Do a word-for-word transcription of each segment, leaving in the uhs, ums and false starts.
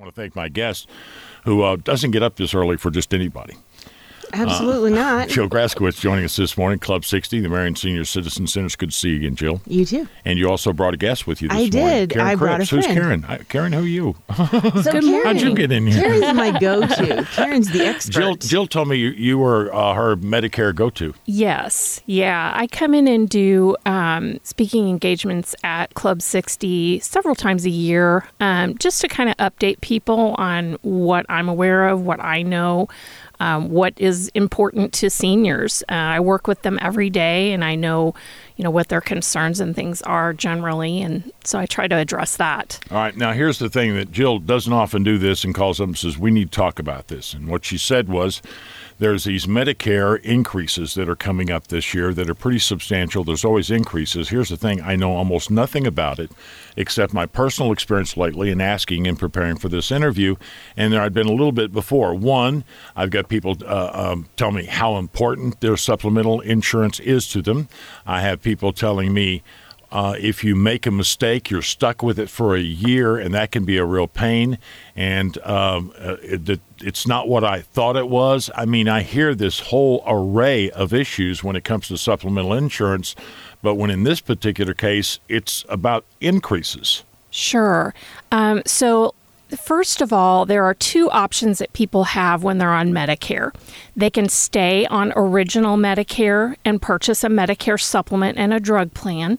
I want to thank my guest, who uh, doesn't get up this early for just anybody. Absolutely uh, not. Jill Graskowitz joining us this morning, Club sixty, the Marion Senior Citizen Centers. Good to see you again, Jill. You too. And you also brought a guest with you this I morning. did. Karen I Cripps. brought a friend. Who's Karen? Hi, Karen, who are you? So Karen, how'd you get in here? Karen's my go-to. Karen's the expert. Jill, Jill told me you, you were uh, her Medicare go-to. Yes. Yeah. I come in and do um, speaking engagements at Club sixty several times a year um, just to kind of update people on what I'm aware of, what I know. Um, what is important to seniors. Uh, I work with them every day, and I know, you know, what their concerns and things are generally, and so I try to address that. All right. Now, here's the thing that Jill doesn't often do this and calls up and says, we need to talk about this. And what she said was, there's these Medicare increases that are coming up this year that are pretty substantial. There's always increases. Here's the thing. I know almost nothing about it except my personal experience lately in asking and preparing for this interview. And there I've been a little bit before. One, I've got people uh, um, tell me how important their supplemental insurance is to them. I have people telling me, Uh, if you make a mistake, you're stuck with it for a year, and that can be a real pain. And um, it, it, it's not what I thought it was. I mean, I hear this whole array of issues when it comes to supplemental insurance, but when in this particular case, it's about increases. Sure. Um, so first of all, there are two options that people have when they're on Medicare. They can stay on original Medicare and purchase a Medicare supplement and a drug plan,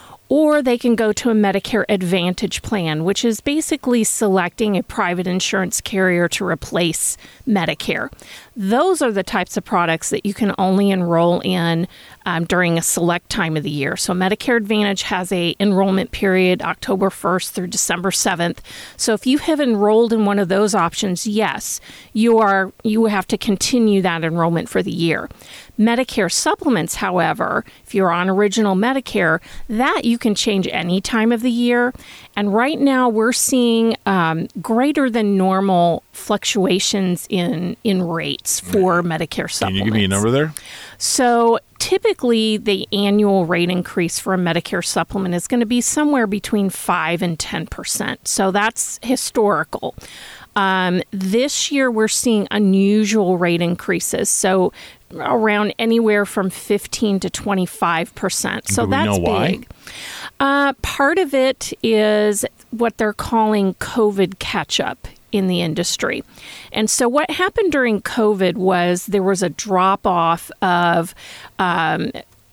or they can go to a Medicare Advantage plan, which is basically selecting a private insurance carrier to replace Medicare. Those are the types of products that you can only enroll in um, during a select time of the year. So Medicare Advantage has a enrollment period October first through December seventh. So if you have enrolled in one of those options, yes, you are you have to continue that enrollment for the year. Medicare supplements, however, if you're on original Medicare, that you can change any time of the year. And right now we're seeing um, greater than normal fluctuations in, in rates for Medicare supplements. Can you give me a number there? So typically the annual rate increase for a Medicare supplement is going to be somewhere between five and ten percent. So that's historical. Um, this year we're seeing unusual rate increases. So around anywhere from fifteen to twenty-five percent. So Do we that's know why? big. Uh, part of it is what they're calling COVID catch-up in the industry. And so what happened during COVID was there was a drop-off of um,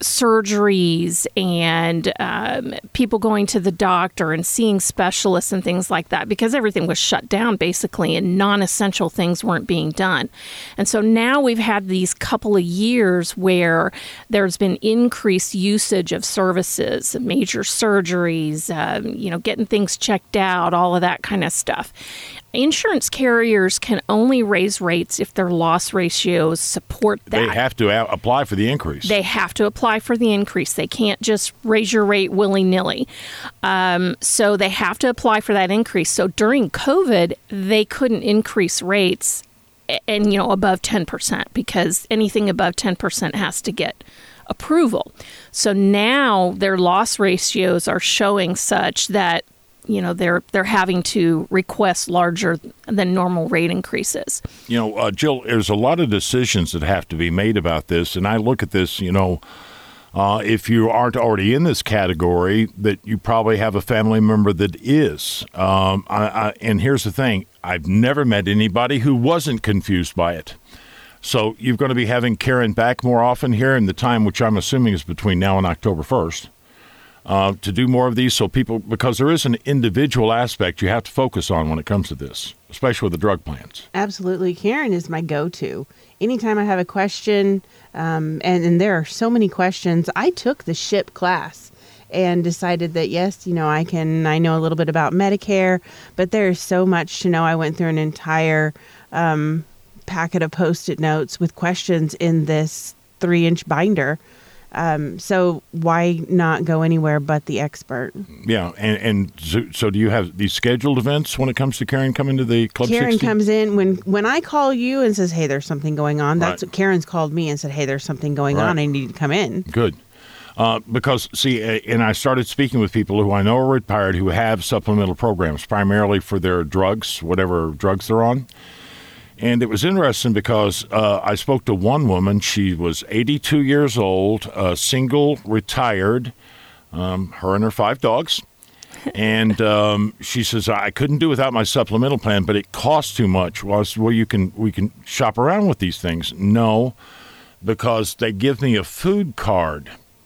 surgeries and um, people going to the doctor and seeing specialists and things like that because everything was shut down basically and non-essential things weren't being done. And so now we've had these couple of years where there's been increased usage of services, major surgeries, um, you know, getting things checked out, all of that kind of stuff. Insurance carriers can only raise rates if their loss ratios support that. They have to a- apply for the increase. They have to apply for the increase. They can't just raise your rate willy-nilly. Um, so they have to apply for that increase. So during COVID, they couldn't increase rates and, you know, above ten percent because anything above ten percent has to get approval. So now their loss ratios are showing such that you know, they're they're having to request larger than normal rate increases. You know, uh, Jill, there's a lot of decisions that have to be made about this. And I look at this, you know, uh, if you aren't already in this category, that you probably have a family member that is. Um, I, I, and here's the thing. I've never met anybody who wasn't confused by it. So you're going to be having Karen back more often here in the time, which I'm assuming is between now and October first. Uh, to do more of these so people, because there is an individual aspect you have to focus on when it comes to this, especially with the drug plans. Absolutely. Karen is my go-to. Anytime I have a question, um, and, and there are so many questions, I took the SHIP class and decided that, yes, you know, I can, I know a little bit about Medicare, but there's so much to know. I went through an entire um, packet of Post-it notes with questions in this three-inch binder. Um, so why not go anywhere but the expert? Yeah, and, and so, so do you have these scheduled events when it comes to Karen coming to the Club Karen sixty? comes in when, when I call you and says, hey, there's something going on. That's Right. what Karen's called me and said, hey, there's something going Right. on. I need to come in. Good. Uh, because, see, uh, and I started speaking with people who I know are retired who have supplemental programs, primarily for their drugs, whatever drugs they're on. And it was interesting because uh, I spoke to one woman. She was eighty-two years old, uh, single, retired, um, her and her five dogs. And um, she says, I couldn't do without my supplemental plan, but it costs too much. Well, I said, well, you can, we can shop around with these things. No, because they give me a food card.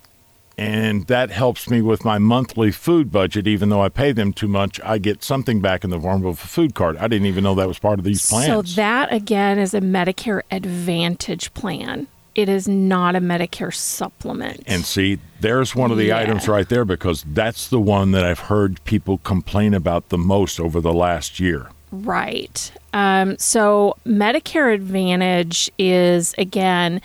And that helps me with my monthly food budget. Even though I pay them too much, I get something back in the form of a food card. I didn't even know that was part of these plans. So that, again, is a Medicare Advantage plan. It is not a Medicare supplement. And see, there's one of the Yeah. items right there, because that's the one that I've heard people complain about the most over the last year. Right. Um, so Medicare Advantage is, again,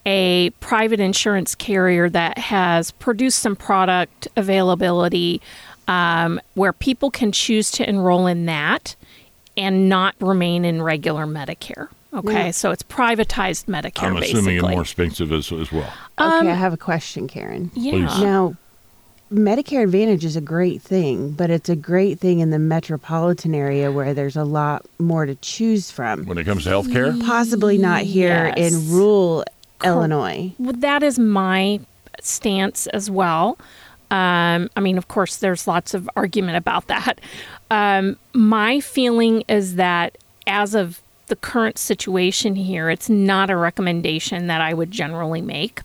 a private insurance carrier that has produced some product availability um, where people can choose to enroll in that and not remain in regular Medicare. Okay, Yeah. so it's privatized Medicare, I'm assuming basically. it's more expensive as, as well. Okay, I have a question, Karen. Yeah. Please. Now, Medicare Advantage is a great thing, but it's a great thing in the metropolitan area where there's a lot more to choose from. When it comes to health care, Possibly not here Yes. in rural Illinois. Well, that is my stance as well. Um, I mean, of course, there's lots of argument about that. Um, my feeling is that as of the current situation here, it's not a recommendation that I would generally make.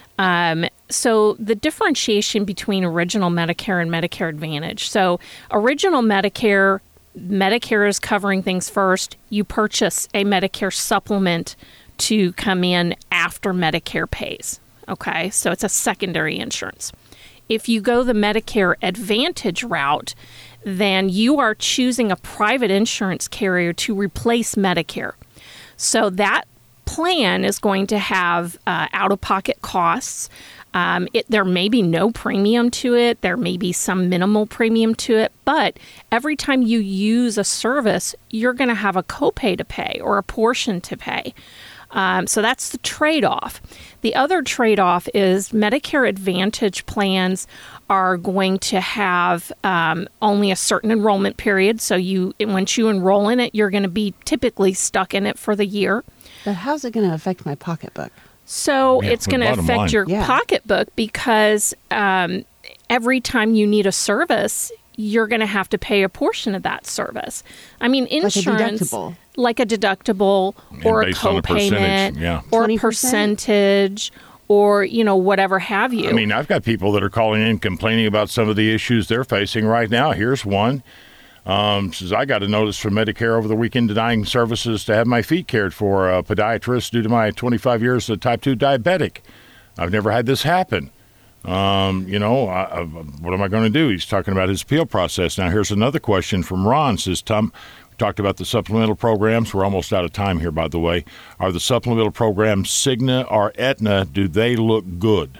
Um, so the differentiation between original Medicare and Medicare Advantage. So original Medicare, Medicare is covering things first. You purchase a Medicare supplement to come in after Medicare pays. Okay, so it's a secondary insurance. If you go the Medicare Advantage route, then you are choosing a private insurance carrier to replace Medicare. So that plan is going to have uh, out-of-pocket costs. Um, it, there may be no premium to it. There may be some minimal premium to it. But every time you use a service, you're going to have a copay to pay or a portion to pay. Um, so that's the trade-off. The other trade-off is Medicare Advantage plans are going to have um, only a certain enrollment period. So you, once you enroll in it, you're going to be typically stuck in it for the year. But how's it going to affect my pocketbook? So Yeah, it's the going to bottom affect line. your Yeah. pocketbook because um, every time you need a service, you're going to have to pay a portion of that service. I mean, insurance, deductible. like a deductible or a based on a percentage, copayment yeah. or a twenty percent? percentage or, you know, whatever have you. I mean, I've got people that are calling in complaining about some of the issues they're facing right now. Here's one. Um, says, I got a notice from Medicare over the weekend denying services to have my feet cared for a podiatrist due to my twenty-five years of type two diabetic. I've never had this happen. Um, you know, I, I, what am I going to do? He's talking about his appeal process. Now, here's another question from Ron. Says, Tom, we talked about the supplemental programs. We're almost out of time here, by the way. Are the supplemental programs Cigna or Aetna, do they look good?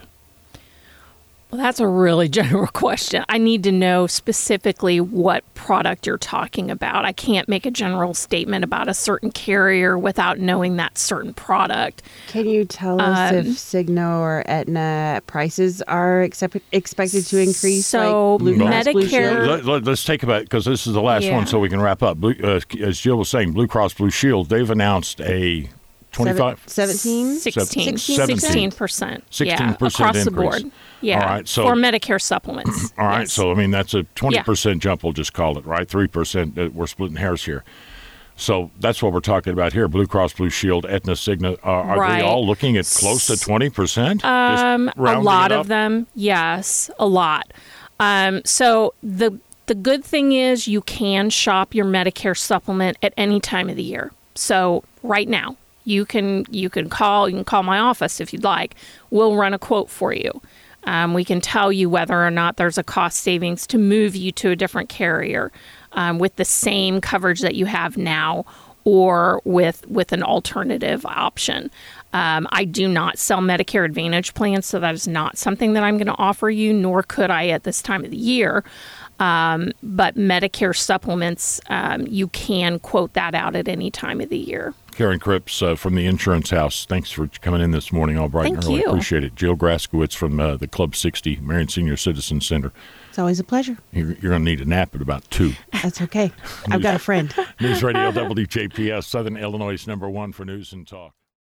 Well, that's a really general question. I need to know specifically what product you're talking about. I can't make a general statement about a certain carrier without knowing that certain product. Can you tell us Um, if Cigna or Aetna prices are accept- expected to increase? So like Blue Cross Blue Medicare- Shield? Let, let, let's take about, because this is the last Yeah. one, so we can wrap up. Blue, uh, as Jill was saying, Blue Cross Blue Shield, they've announced a twenty-five, seventeen? sixteen, Seventeen. sixteen percent. sixteen Yeah, percent across the increase. board. Yeah, All right, so- for Medicare supplements. All right, Yes. so I mean that's a twenty percent jump. We'll just call it right, three percent. Uh, we're splitting hairs here. So that's what we're talking about here. Blue Cross Blue Shield, Aetna, Cigna. Uh, are Right. they all looking at close to twenty percent? Um, a lot of them, yes, a lot. Um, so the the good thing is you can shop your Medicare supplement at any time of the year. So right now, you can you can call you can call my office if you'd like. We'll run a quote for you. Um, we can tell you whether or not there's a cost savings to move you to a different carrier um, with the same coverage that you have now, or with with an alternative option. Um, I do not sell Medicare Advantage plans, so that is not something that I'm going to offer you, nor could I at this time of the year. Um, but Medicare supplements, um, you can quote that out at any time of the year. Karen Cripps uh, from the Insurance House. Thanks for coming in this morning all bright Thank and early. you. Appreciate it. Jill Graskowitz from uh, the Club sixty, Marion Senior Citizen Center. It's always a pleasure. You're, you're going to need a nap at about two. That's okay. I've got a friend. News Radio W J P S, Southern Illinois' number one for news and talk.